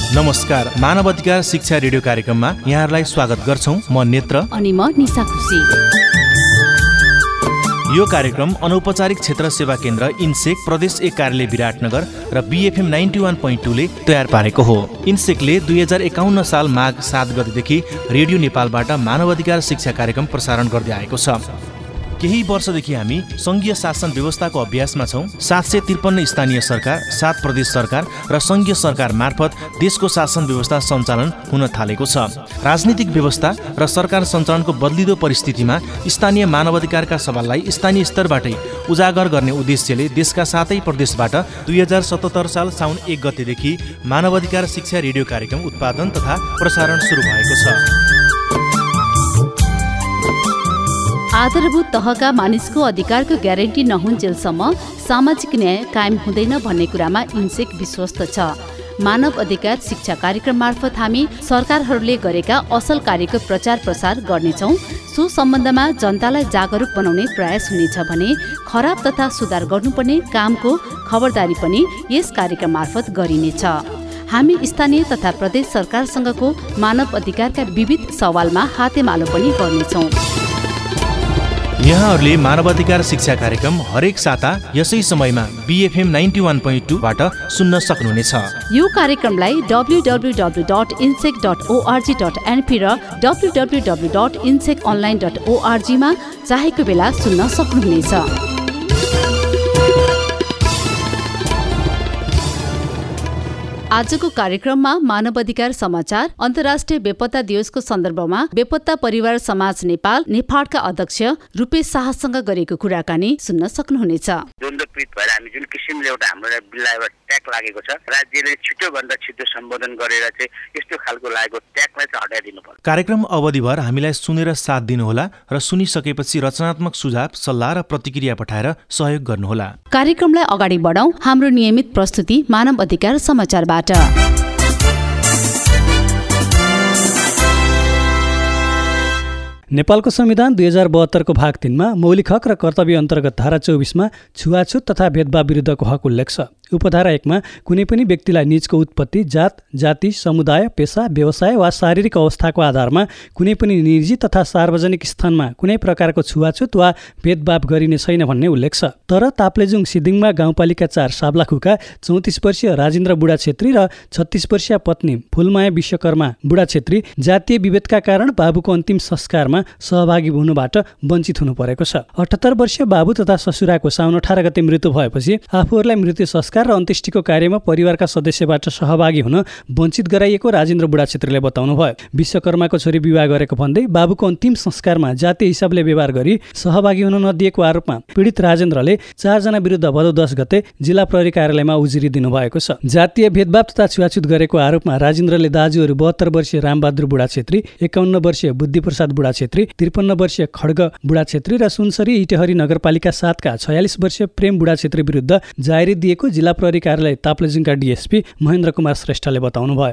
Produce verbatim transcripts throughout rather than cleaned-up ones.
नमस्कार, मानव अधिकार शिक्षा रेडियो कार्यक्रममा यहाँहरूलाई स्वागत गर्छौं। म नेत्र अनि म निशा खुसी। यो कार्यक्रम अनौपचारिक क्षेत्र सेवा केन्द्र इन्सेक प्रदेश एक कार्यालय विराटनगर र BFM ninety one point two ले तयार पारेको हो। इन्सेकले दुई हजार एकाउन्न साल माघ सात गतेदेखि रेडियो नेपालबाट मानव अधिकार शिक्षा कार्यक्रम प्रसारण गर्दै आएको छ। केही वर्षदेखि हामी संघीय शासन व्यवस्थाको अभ्यासमा छौं। सात सय त्रिपन्न स्थानीय सरकार, सात प्रदेश सरकार र संघीय सरकार मार्फत देशको शासन व्यवस्था सञ्चालन हुन थालेको छ। राजनीतिक व्यवस्था र सरकार सञ्चालनको बदलिदो परिस्थितिमा स्थानीय मानवाधिकारका सवाललाई स्थानीय स्तरबाटै उजागर गर्ने उद्देश्यले देशका सातै प्रदेशबाट दुई हजार सतहत्तर साल साउन एक गतेदेखि मानवाधिकार शिक्षा रेडियो कार्यक्रम उत्पादन तथा प्रसारण सुरु भएको छ। आधारभूत तहका मानिसको अधिकारको ग्यारेन्टी नहुन्जेलसम्म सामाजिक न्याय कायम हुँदैन भन्ने कुरामा इन्सेक विश्वस्त छ। मानव अधिकार शिक्षा कार्यक्रम मार्फत हामी सरकारहरूले गरेका असल कार्यको प्रचार प्रसार गर्नेछौँ। सो सम्बन्धमा जनतालाई जागरुक बनाउने प्रयास हुनेछ भने खराब तथा सुधार गर्नुपर्ने कामको खबरदारी पनि यस कार्यक्रम मार्फत गरिनेछ। हामी स्थानीय तथा प्रदेश सरकारसँगको मानव अधिकारका विविध सवालमा हातेमालो पनि गर्नेछौँ। यहाँहरूले मानवाधिकार शिक्षा कार्यक्रम हरेक साता यसै समयमा BFM ninety one point two बाट सुन्न सक्नुहुनेछ। यो कार्यक्रमलाई W W W dot INSEC dot ORG dot NP र W W W dot INSEC online dot ORG मा चाहेको बेला सुन्न सक्नुहुनेछ। आजको कार्यक्रममा मानव अधिकार समाचार, अन्तर्राष्ट्रिय बेपत्ता दिवसको सन्दर्भमा बेपत्ता परिवार समाज नेपाल नेफाडका अध्यक्ष रूपेश शाहसँग गरेको कुराकानी सुन्न सक्नुहुनेछ। द्वन्द्वपीडित भएर हामी जुन किसिमले एउटा हाम्रो बिल्लामा ट्याग लागेको छ, राज्यले छिटो भन्दा छिटो सम्बोधन गरेर चाहिँ यस्तो खालको लागेको ट्यागलाई चाहिँ हटाइदिनु पर्छ। कार्यक्रम अवधिभर हामीलाई सुनेर साथ दिनुहोला र सुनिसकेपछि रचनात्मक सुझाव, सल्लाह र प्रतिक्रिया पठाएर सहयोग गर्नुहोला। कार्यक्रमलाई अगाडि बढाउँ। हाम्रो नियमित प्रस्तुति मानव अधिकार समाचारबाट। नेपालको संविधान दुई हजार बहत्तरको भाग तीनमा मौलिक हक र कर्तव्य अन्तर्गत धारा चौबिसमा छुवाछुत तथा भेदभाव विरुद्धको हक उल्लेख छ। उपधारा एकमा कुनै पनि व्यक्तिलाई निजको उत्पत्ति, जात, जाति, समुदाय, पेसा, व्यवसाय वा शारीरिक अवस्थाको आधारमा कुनै पनि निजी तथा सार्वजनिक स्थानमा कुनै प्रकारको छुवाछुत वा भेदभाव गरिने छैन भन्ने उल्लेख छ। तर ताप्लेजुङ सिद्धिङमा गाउँपालिका चार साब्लाखुका चौतिस वर्षीय राजेन्द्र बुढा छेत्री र छत्तीस वर्षीय पत्नी फुलमाया विश्वकर्मा बुढा छेत्री जातीय विभेदका कारण बाबुको अन्तिम संस्कारमा सहभागी हुनुबाट वञ्चित हुनु परेको छ। अठहत्तर वर्षीय बाबु तथा ससुराको साउन अठार गते मृत्यु भएपछि आफूहरूलाई मृत्यु संस्कार र अन्त्येष्टिको कार्यमा परिवारका सदस्यबाट सहभागी हुन वञ्चित गराइएको राजेन्द्र बुढा छेत्रीले बताउनु भयो। विश्वकर्माको छोरी विवाह गरेको भन्दै बाबुको अन्तिम संस्कारमा जातीय हिसाबले व्यवहार गरी सहभागी हुन नदिएको आरोपमा पीडित राजेन्द्रले चारजना विरुद्ध भदौ दस गते जिल्ला प्रहरी कार्यालयमा उजुरी दिनुभएको छ। जातीय भेदभाव तथा छुवाछुत गरेको आरोपमा राजेन्द्रले दाजुहरू बहत्तर वर्षीय रामबहादुर बुढा छेत्री, एकाउन्न वर्षीय बुद्धिप्रसाद बुढा छेत्री, त्रिपन्न वर्षीय खड्ग बुढा छेत्री र सुनसरी इटेहरी नगरपालिका सातका छयालिस वर्षीय प्रेम बुढा छेत्री विरुद्ध जारी दिएको जिल्ला प्रहरी कार्यालय ताप्लेजुङका डीएसपी महेन्द्र कुमार श्रेष्ठले बताउनु भयो।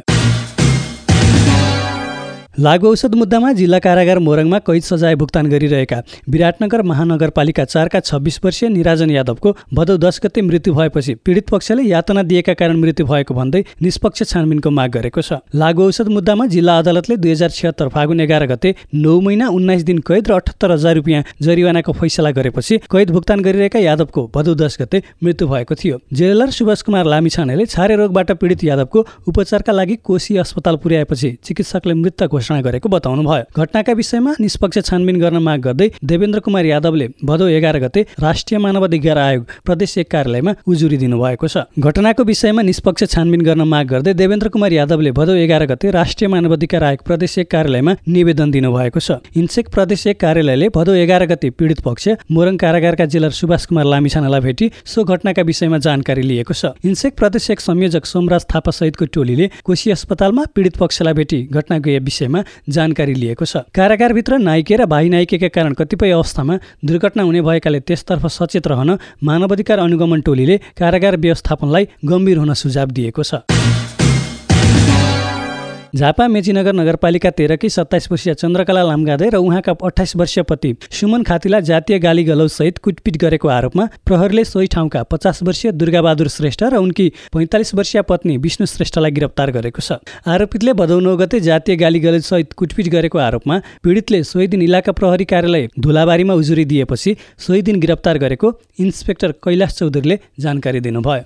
लागु औषध मुद्दामा जिल्ला कारागार मोरङमा कैद सजाय भुक्तान गरिरहेका विराटनगर महानगरपालिका चारका छब्बिस वर्षीय निराजन यादवको भदौ दस गते मृत्यु भएपछि पीडित पक्षले यातना दिएका कारण मृत्यु भएको भन्दै निष्पक्ष छानबिनको माग गरेको छ। लागु औषध मुद्दामा जिल्ला अदालतले दुई हजार छिहत्तर फागुन एघार गते नौ महिना उन्नाइस दिन कैद र अठहत्तर हजार रुपियाँ जरिवानाको फैसला गरेपछि कैद भुक्तान गरिरहेका यादवको भदौ दस गते मृत्यु भएको थियो। जेलर सुभाष कुमार लामिछानेले छारे रोगबाट पीडित यादवको उपचारका लागि कोशी अस्पताल पुर्याएपछि चिकित्सकले मृत घोषणा गरेको बताउनु भयो। घटनाका विषयमा निष्पक्ष छानबिन गर्न माग गर्दै देवेन्द्र कुमार यादवले भदौ एघार गते राष्ट्रिय मानवाधिकार आयोग प्रदेश एक कार्यालयमा उजुरी दिनुभएको छ। घटनाको विषयमा निष्पक्ष छानबिन गर्न माग गर्दै देवेन्द्र कुमार यादवले भदौ एघार गते राष्ट्रिय मानवाधिकार आयोग प्रदेश एक कार्यालयमा निवेदन दिनुभएको छ। इन्सेक प्रदेश एक कार्यालयले भदौ एघार गते पीडित पक्ष मोरङ कारागारका जेलर सुभाष कुमार लामिछानालाई भेटी सो घटनाका विषयमा जानकारी लिएको छ। इन्सेक प्रदेश एक संयोजक सोमराज थापा सहितको टोलीले कोशी अस्पतालमा पीडित पक्षलाई भेटी घटनाको विषयमा जानकारी लिएको छ। कारागारभित्र नाइके र भाइ नाइकेका कारण कतिपय अवस्थामा दुर्घटना हुने भएकाले त्यसतर्फ सचेत रहन मानवाधिकार अनुगमन टोलीले कारागार व्यवस्थापनलाई गम्भीर हुन सुझाव दिएको छ। झापा मेचीनगर नगरपालिका तेह्रकी सत्ताइस वर्षीय चन्द्रकला लामगादे र उहाँका अठाइस वर्षीय पति सुमन खातीलाई जातीय गाली गलौजसहित कुटपिट गरेको आरोपमा प्रहरीले सोही ठाउँका पचास वर्षीय दुर्गाबहादुर श्रेष्ठ र उनकी पैँतालिस वर्षीय पत्नी विष्णु श्रेष्ठलाई गिरफ्तार गरेको छ। आरोपितले भदौ नौ गते जातीय गाली गलौजसहित कुटपिट गरेको आरोपमा पीडितले सोही दिन इलाका प्रहरी कार्यालय धुलाबारीमा उजुरी दिएपछि सोही दिन गिरफ्तार गरेको इन्सपेक्टर कैलाश चौधरीले जानकारी दिनुभयो।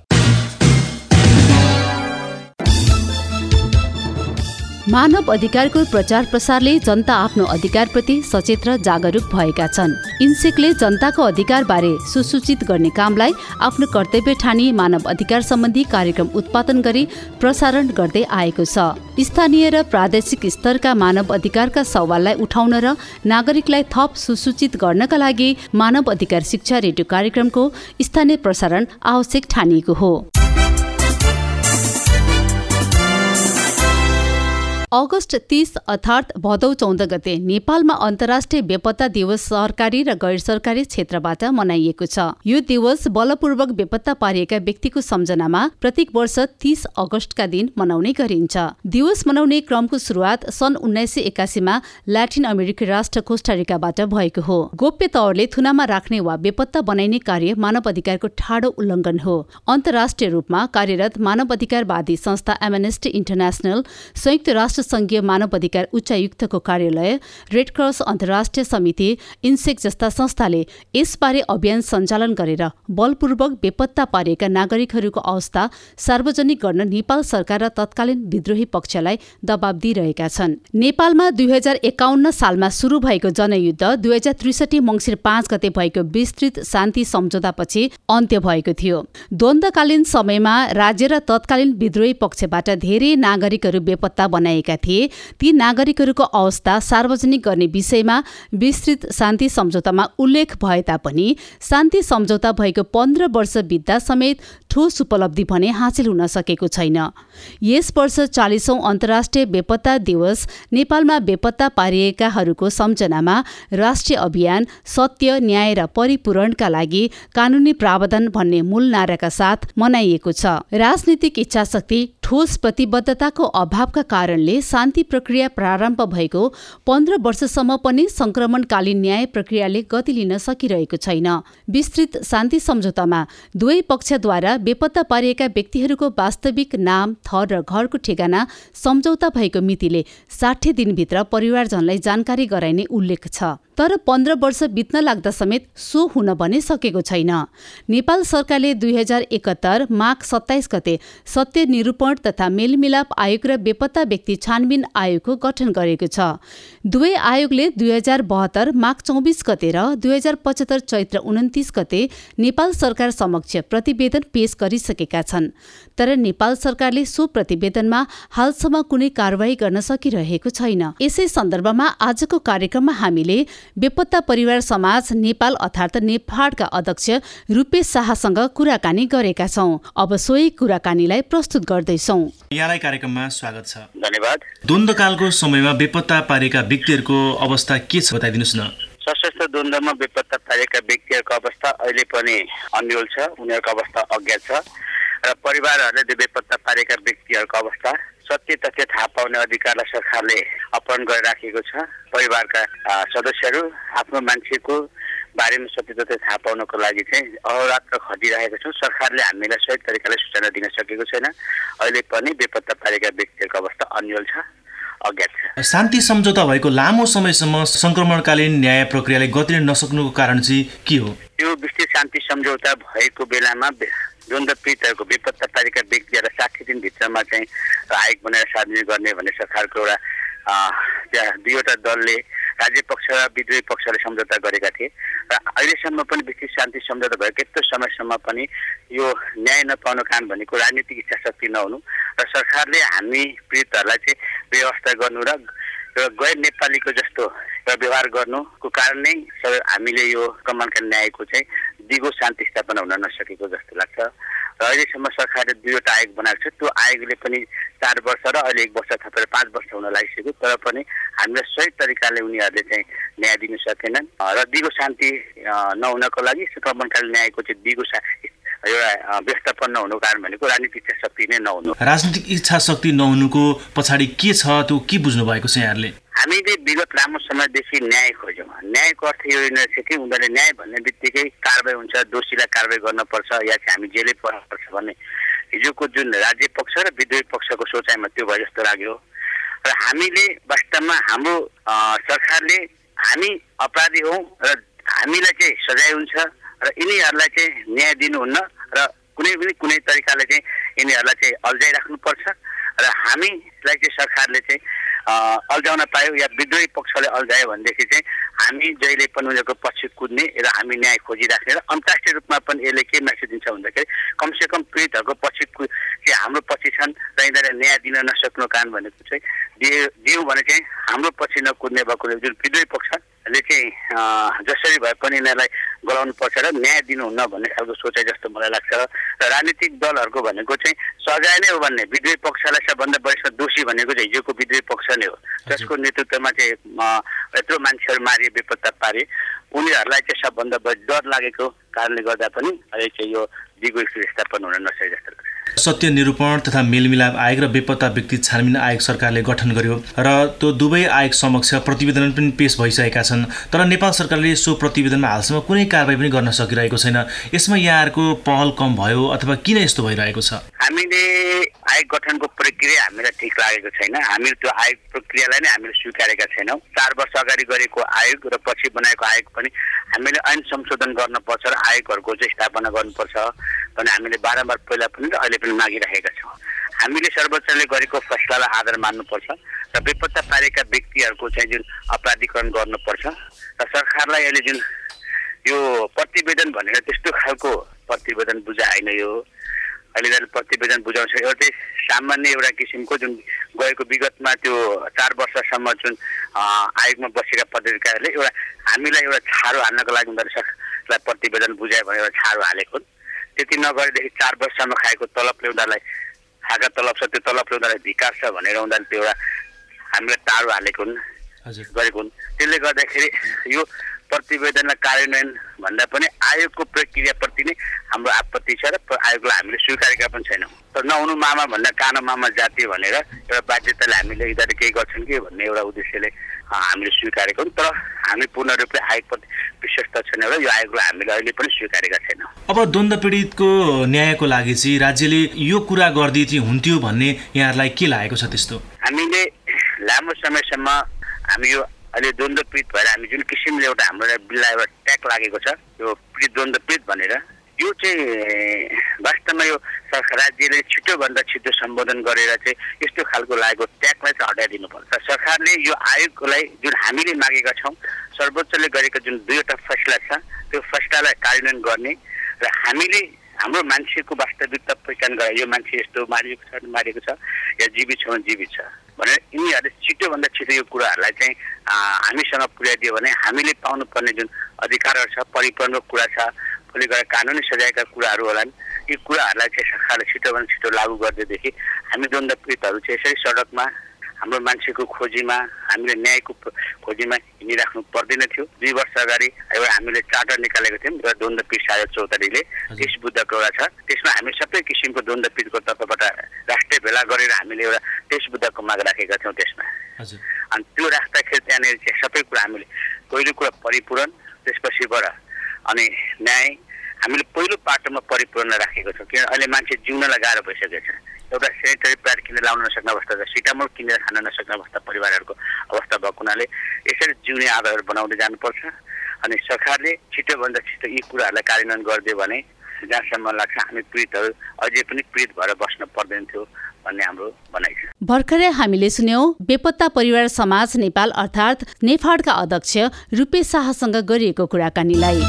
मानव अधिकारको प्रचार प्रसारले जनता आफ्नो अधिकारप्रति सचेत र जागरुक भएका छन्। इन्सेकले जनताको अधिकारबारे सुसूचित गर्ने कामलाई आफ्नो कर्तव्य ठानी मानव अधिकार सम्बन्धी कार्यक्रम उत्पादन गरी प्रसारण गर्दै आएको छ। स्थानीय र प्रादेशिक स्तरका मानव अधिकारका सवाललाई उठाउन र नागरिकलाई थप सुसूचित गर्नका लागि मानव अधिकार शिक्षा रेडियो कार्यक्रमको स्थानीय प्रसारण आवश्यक ठानिएको हो। अगस्त तीस अर्थात् भदौ चौध गते नेपालमा अन्तर्राष्ट्रिय बेपत्ता दिवस सरकारी र गैर सरकारी क्षेत्रबाट मनाइएको छ। यो दिवस बलपूर्वक बेपत्ता पारिएका व्यक्तिको सम्झनामा प्रत्येक वर्ष तीस अगस्तका दिन मनाउने गरिन्छ। दिवस मनाउने क्रमको सुरुवात सन् उन्नाइस सय एकासीमा ल्याटिन अमेरिकी राष्ट्र कोस्टारिकाबाट भएको हो। गोप्य तवरले थुनामा राख्ने वा बेपत्ता बनाइने कार्य मानव अधिकारको ठाडो उल्लङ्घन हो। अन्तर्राष्ट्रिय रूपमा कार्यरत मानव अधिकारवादी संस्था एमनेस्टी इन्टरनेसनल, संयुक्त राष्ट्र संघीय मानव अधिकार उच्चायुक्तको कार्यालय, रेड क्रस अन्तर्राष्ट्रिय समिति, इन्सेक जस्ता संस्थाले यसबारे अभियान सञ्चालन गरेर बलपूर्वक बेपत्ता पारिएका नागरिकहरूको अवस्था सार्वजनिक गर्न नेपाल सरकार र तत्कालीन विद्रोही पक्षलाई दबाब दिइरहेका छन्। नेपालमा दुई हजार एकाउन्न सालमा सुरु भएको जनयुद्ध दुई हजार त्रिसठी मङ्सिर पाँच गते भएको विस्तृत शान्ति सम्झौतापछि अन्त्य भएको थियो। द्वन्द्वकालीन समयमा राज्य र तत्कालीन विद्रोही पक्षबाट धेरै नागरिकहरू बेपत्ता बनाएका थिए। ती नागरिकहरूको अवस्था सार्वजनिक गर्ने विषयमा विस्तृत शान्ति सम्झौतामा उल्लेख भए तापनि शान्ति सम्झौता भएको पन्ध्र वर्ष बित्दा समेत ठोस उपलब्धि भने हासिल हुन सकेको छैन। यस वर्ष चालिसौं अन्तर्राष्ट्रिय बेपत्ता दिवस नेपालमा बेपत्ता पारिएकाहरूको सम्झनामा राष्ट्रिय अभियान सत्य, न्याय र परिपूरणका लागि कानुनी प्रावधान भन्ने मूल नाराका साथ मनाइएको छ। राजनीतिक इच्छाशक्ति, ठोस प्रतिबद्धताको अभावका कारणले शान्ति प्रक्रिया प्रारम्भ भएको पन्ध्र वर्षसम्म पनि संक्रमणकालीन न्याय प्रक्रियाले गति लिन सकिरहेको छैन। विस्तृत शान्ति सम्झौतामा दुवै पक्षद्वारा बेपत्ता पारिएका व्यक्तिहरूको वास्तविक नाम, थर र घरको ठेगाना सम्झौता भएको मितिले साठी दिनभित्र परिवारजनलाई जानकारी गराइने उल्लेख छ। तर पन्ध्र वर्ष बित्न लाग्दा समेत सो हुन भने सकेको छैन। नेपाल सरकारले दुई हजार एकहत्तर माघ सत्ताइस गते सत्य निरूपण तथा मेलमिलाप आयोग र बेपत्ता व्यक्ति छानबिन आयोगको गठन गरेको छ। दुवै आयोगले दुई हजार बहत्तर माघ चौबिस गते र दुई हजार पचहत्तर चैत्र उन्तिस गते नेपाल सरकार समक्ष प्रतिवेदन पेश गरिसकेका छन्। तर नेपाल सरकारले सो प्रतिवेदनमा हालसम्म कुनै कारवाही गर्न सकिरहेको छैन। यसै सन्दर्भमा आजको कार्यक्रममा हामीले बेपत्ता परिवार समाज नेपाल अर्थात् नेफाडका अध्यक्ष रूपेश शाहसँग कुराकानी गरेका छौं। अब सोही कुराकानीलाई प्रस्तुत गर्दैछौं। यहाँलाई कार्यक्रममा स्वागत छ। धन्यवाद। द्वन्द्वकालको समयमा बेपत्ता पारेका व्यक्तिहरूको अवस्था के छ बताइदिनुस् न। सशस्त्र द्वन्द्वमा बेपत्ता पारेका व्यक्तिहरूको अवस्था अहिले पनि अन्यल छ। उनीहरूको अवस्था अज्ञात छ र परिवारहरूले बेपत्ता पारेका व्यक्तिहरूको अवस्था सत्य तथ्य थाहा पाउने अधिकारलाई सरकारले अपहरण गरिराखेको छ। परिवारका सदस्यहरू आफ्नो मान्छेको बारेमा सत्य तथ्य थाहा पाउनको लागि चाहिँ अहोरात्र खटिरहेको छौँ। सरकारले हामीलाई सही तरिकाले सूचना दिन सकेको छैन। अहिले पनि बेपत्ता पारेका व्यक्तिहरूको अवस्था अन्यल छ, अज्ञात छ। शान्ति सम्झौता भएको लामो समयसम्म संक्रमणकालीन न्याय प्रक्रियाले गति लिन नसक्नुको कारण चाहिँ के हो? यो विस्तृत शान्ति सम्झौता भएको बेलामा द्वन्द्व पीडितहरूको बेपत्ता पारेका व्यक्तिहरूलाई साठी दिनभित्रमा चाहिँ आयोग बनाएर सार्वजनिक गर्ने भन्ने सरकारको एउटा त्यहाँ दुईवटा दलले राज्य पक्ष र विद्रोही पक्षले सम्झौता गरेका थिए र अहिलेसम्म पनि विस्तृत शान्ति सम्झौता भएको यत्रो समयसम्म पनि यो न्याय नपाउनु कारण भनेको राजनीतिक इच्छाशक्ति नहुनु र सरकारले हामी पीडितहरूलाई चाहिँ व्यवस्था गर्नु र गैर नेपालीको जस्तो व्यवहार गर्नुको कारण नै हामीले यो कमानका न्यायको चाहिँ दिगो शान्ति स्थापना हुन नसकेको जस्तो लाग्छ। र अहिलेसम्म सरकारले दुईवटा आयोग बनाएको छ। त्यो आयोगले पनि चार वर्ष र अहिले एक वर्ष थपेर पाँच वर्ष हुन लागिसक्यो। तर पनि हामीलाई सही तरिकाले उनीहरूले चाहिँ न्याय दिन सकेनन् र दिगो शान्ति नहुनको लागि संक्रमणकालीन न्यायको चाहिँ दिगो एउटा व्यस्तपन्न हुनुको कारण भनेको राजनीतिक इच्छा शक्ति नै नहुनु। राजनीतिक इच्छा शक्ति नहुनुको पछाडि के छ त्यो के बुझ्नु भएको छ यहाँहरूले? हामीले विगत लामो समयदेखि न्याय खोज्यौँ। न्यायको अर्थ यो रहेछ कि उनीहरूले न्याय भन्ने बित्तिकै कारबाही हुन्छ, दोषीलाई कारबाही गर्नुपर्छ या चाहिँ हामी जेलै पर्नुपर्छ भन्ने हिजोको जुन राज्य पक्ष र विद्रोही पक्षको सोचाइमा त्यो भयो जस्तो लाग्यो। र हामीले वास्तवमा हाम्रो सरकारले हामी अपराधी हौँ र हामीलाई चाहिँ सजाय हुन्छ र यिनीहरूलाई चाहिँ न्याय दिनुहुन्न र कुनै पनि कुनै तरिकाले चाहिँ यिनीहरूलाई चाहिँ अल्झाइराख्नुपर्छ र हामीलाई चाहिँ सरकारले चाहिँ अल्झाउन पायो या विद्रोही पक्षले अल्झायो भनेदेखि चाहिँ हामी जहिले पनि उनीहरूको पछि कुद्ने र हामी न्याय खोजिराख्ने र अन्तर्राष्ट्रिय रूपमा पनि यसले के मेसेज दिन्छ भन्दाखेरि कमसेकम पीडितहरूको पछि चाहिँ हाम्रो पछि छन् र यिनीहरूलाई न्याय दिन नसक्नु कारण भनेको चाहिँ दियो दियौँ भने चाहिँ हाम्रो पछि नकुद्ने भएको जुन विद्रोही पक्षले चाहिँ जसरी भए पनि यिनीहरूलाई गराउनु पर्छ र न्याय दिनुहुन्न भन्ने खालको सोचाइ जस्तो मलाई लाग्छ। र राजनीतिक दलहरूको भनेको चाहिँ सजाय नै हो भन्ने विद्रोही पक्षलाई सबभन्दा बढी दोषी भनेको चाहिँ हिजोको विद्रोही पक्ष नै हो जसको नेतृत्वमा चाहिँ यत्रो मान्छेहरू मारिए बेपत्ता पारे। उनीहरूलाई चाहिँ सबभन्दा बढी डर लागेको कारणले गर्दा पनि अहिले चाहिँ यो दिगो स्थापन हुन नसके जस्तो लाग्छ। सत्य निरूपण तथा मेलमिलाप आयोग र बेपत्ता व्यक्ति छानबिन आयोग सरकारले गठन गर्यो र त्यो दुवै आयोग समक्ष प्रतिवेदन पनि पेश भइसकेका छन्, तर नेपाल सरकारले सो प्रतिवेदनमा हालसम्म कुनै कारबाही पनि गर्न सकिरहेको छैन। यसमा यहाँहरूको पहल कम भयो अथवा किन यस्तो भइरहेको छ? हामीले आयोग गठनको प्रक्रिया हामीलाई ठिक लागेको छैन। हामीले त्यो आयोग प्रक्रियालाई नै हामीले स्वीकारेका छैनौँ। चार वर्ष अगाडि गरेको आयोग र पछि बनाएको आयोग पनि हामीले ऐन संशोधन गर्नुपर्छ र आयोगहरूको चाहिँ स्थापना गर्नुपर्छ भने हामीले बारम्बार पहिला पनि र अहिले पनि मागिरहेका छौँ। हामीले सर्वोच्चले गरेको फैसलालाई आदर मान्नुपर्छ र बेपत्ता पारेका व्यक्तिहरूको चाहिँ जुन अपराधीकरण गर्नुपर्छ र सरकारलाई अहिले जुन यो प्रतिवेदन भनेर त्यस्तो खालको प्रतिवेदन बुझाएन। यो अहिले प्रतिवेदन बुझाउँछ यो चाहिँ सामान्य एउटा किसिमको जुन गएको विगतमा त्यो चार वर्षसम्म जुन आयोगमा बसेका पदाधिकारीहरूले एउटा हामीलाई एउटा छारो हाल्नको लागि उनीहरूलाई प्रतिवेदन बुझायो भने एउटा छारो हालेको। त्यति नगरेदेखि चार वर्षसम्म खाएको तलबले उनीहरूलाई खाएका तलब छ, त्यो तलबले उनीहरूलाई धिकार छ भनेर उनीहरूले त्यो एउटा हामीलाई टाढो हालेको हुन् गरेको हुन्। त्यसले गर्दाखेरि यो प्रतिवेदनलाई कार्यान्वयन भन्दा पनि आयोगको प्रक्रियाप्रति नै हाम्रो आपत्ति छ र आयोगलाई हामीले स्वीकारेका पनि छैनौँ। तर नहुनु मामा भन्दा कानो मामा जाति भनेर एउटा बाध्यताले हामीले यिनीहरूले केही गर्छन् कि भन्ने एउटा उद्देश्यले हामीले स्वीकारेको हौँ। तर हामी पूर्ण रूपले आयोगप्रति विश्वस्त छैनौँ र यो आयोगलाई हामीले अहिले पनि स्वीकारेका छैनौँ। अब द्वन्द्व पीडितको न्यायको लागि चाहिँ राज्यले यो कुरा गरिदिए हुन्थ्यो भन्ने यहाँहरूलाई के लागेको छ? त्यस्तो हामीले लामो समयसम्म हामी यो अहिले द्वन्द्व पीडित भएर हामी जुन किसिमले एउटा हाम्रो बिललाई एउटा ट्याग लागेको छ यो पीडित द्वन्द्व पीडित भनेर यो चाहिँ वास्तवमा यो सरकार राज्यले छिटोभन्दा छिटो सम्बोधन गरेर चाहिँ यस्तो खालको लागेको ट्यागलाई चाहिँ हटाइदिनुपर्छ। सरकारले यो आयोगलाई जुन हामीले मागेका छौँ सर्वोच्चले गरेको जुन दुईवटा फैसला छ त्यो फैसलालाई कार्यान्वयन गर्ने र हामीले हाम्रो मान्छेको वास्तविकता पहिचान गरेर यो मान्छे यस्तो मारिएको छ मारिएको छ या जीवित छ भने जीवित छ भनेर यिनीहरूले छिटोभन्दा छिटो यो कुराहरूलाई चाहिँ हामीसँग पुर्याइदियो भने हामीले पाउनुपर्ने जुन अधिकारहरू छ परिपूर्ण कुरा छ भोलि गएर कानुनी सजायका कुराहरू होलान् यी कुराहरूलाई चाहिँ सरकारले छिटोभन्दा छिटो लागू गरिदिएदेखि हामी द्वन्द्व पीडितहरू चाहिँ यसरी सडकमा हाम्रो मान्छेको खोजीमा हामीले न्यायको खोजीमा हिँडिराख्नु पर्दैन थियो। दुई वर्ष अगाडि एउटा हामीले चार्टर निकालेको थियौँ र द्वन्द्व पीडित साझा चौधरीले त्यस बुद्धको एउटा छ त्यसमा हामी सबै किसिमको द्वन्द्व पीडितको तर्फबाट राष्ट्रिय भेला गरेर हामीले एउटा त्यस बुद्धको माग राखेका थियौँ त्यसमा। अनि त्यो राख्दाखेरि त्यहाँनिर चाहिँ सबै कुरा हामीले पहिलो कुरा परिपूरण त्यसपछिबाट अनि न्याय हामीले पहिलो पाटोमा परिपूर्ण राखेको छौँ किन अहिले मान्छे जिउनलाई गाह्रो भइसकेको छ। एउटा सेनिटरी प्याड किनेर लाउन नसक्ने अवस्था छ, सिटामोल किनेर खान नसक्ने अवस्था परिवारहरूको अवस्था भएको हुनाले यसरी जिउने आधारहरू बनाउँदै जानुपर्छ। अनि सरकारले छिटोभन्दा छिटो यी कुराहरूलाई कार्यान्वयन गरिदियो भने जहाँसम्म लाग्छ हामी पीडितहरू अझै पनि पीडित भएर बस्न पर्दैन थियो भन्ने हाम्रो भनाइ छ। भर्खरै हामीले सुन्यौं बेपत्ता परिवार समाज नेपाल अर्थात् नेफाडका अध्यक्ष रूपेश शाहसँग गरिएको कुराकानीलाई।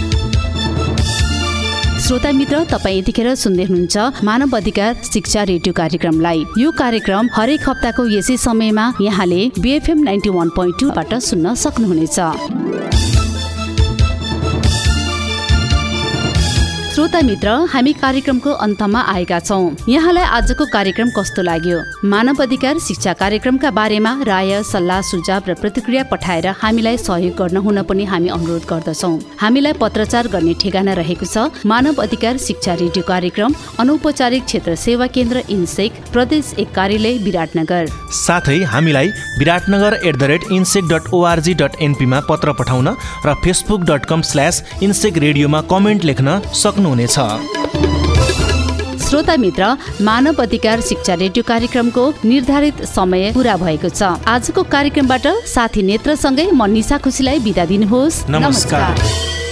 श्रोता मित्र, तपाईँ यतिखेर सुन्दै हुनुहुन्छ मानव अधिकार शिक्षा रेडियो कार्यक्रमलाई। यो कार्यक्रम हरेक हप्ताको यसै समयमा यहाँले BFM ninety one point two बाट सुन्न सक्नुहुनेछ। श्रोता मित्र, हामी कार्यक्रमको अन्तमा आएका छौँ। यहाँलाई आजको कार्यक्रम कस्तो लाग्यो? मानव अधिकार शिक्षा कार्यक्रमका बारेमा राय, सल्लाह, सुझाव र प्रतिक्रिया पठाएर हामीलाई सहयोग गर्न हुन पनि हामी अनुरोध गर्दछौँ। हामीलाई पत्रचार गर्ने ठेगाना रहेको छ मानव अधिकार शिक्षा रेडियो कार्यक्रम, अनौपचारिक क्षेत्र सेवा केन्द्र इन्सेक, प्रदेश एक कार्यालय विराटनगर। साथै हामीलाई Biratnagar at the rate INSEC dot ORG dot एनपीमा पत्र पठाउन र Facebook dot com slash INSEC रेडियोमा कमेन्ट लेख्न सक्नुहुनेछ। श्रोता मित्र, मानव अधिकार शिक्षा रेडियो कार्यक्रमको निर्धारित समय पूरा भएको छ। आजको कार्यक्रमबाट साथी नेत्रसँगै म निशा खुसीलाई बिदा दिनुहोस्। नमस्कार।